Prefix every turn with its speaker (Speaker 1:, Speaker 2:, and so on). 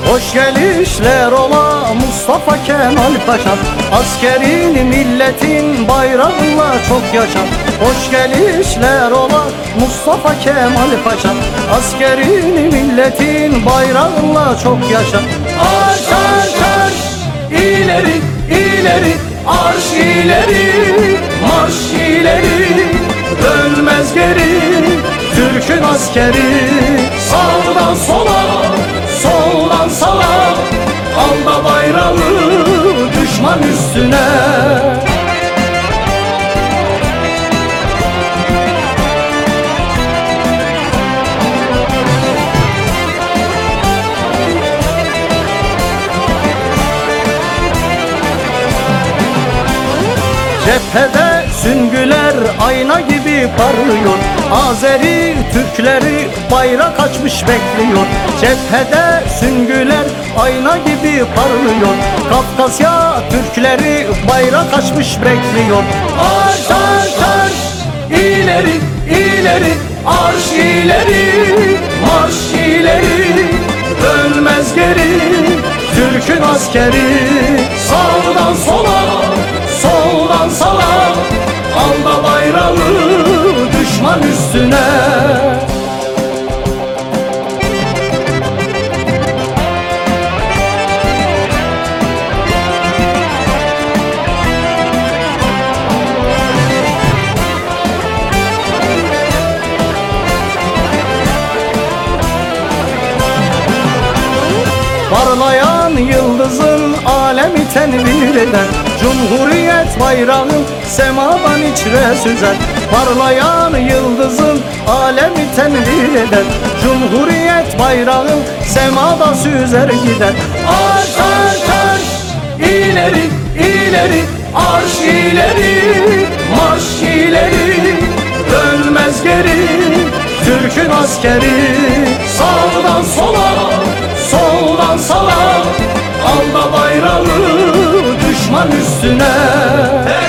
Speaker 1: Hoş gelişler ola Mustafa Kemal Paşa, askerin milletin bayrağıyla çok yaşa. Hoş gelişler ola Mustafa Kemal Paşa, askerin milletin bayrağıyla çok yaşa. Arş arş arş, ileri ileri, arş ileri, marş ileri, dönmez geri Türk'ün askeri. Sağdan sola, soldan sağa, al da bayrağı düşman üstüne. Cephede süngüler ayna gibi parlıyor, Azeri Türkleri bayrak açmış bekliyor. Cephede süngüler ayna gibi parlıyor, Kafkasya Türkleri bayrak açmış bekliyor. Arş arş arş, ileri ileri, arş ileri, marş ileri, dönmez geri Türk'ün askeri. Sağdan sola, soldan sağa, al da bayrağı düşman üstüne. Parlayan yıldızın alemi tenvir eder, Cumhuriyet bayrağı semadan içre süzer. Parlayan yıldızın alemi tenvir eder, Cumhuriyet bayrağı semada süzer gider. Arş arş arş, ileri ileri, arş ileri, marş ileri, dönmez geri Türk'ün askeri. Sağdan sola, soldan sağa, al da bayrağı düşman üstüne.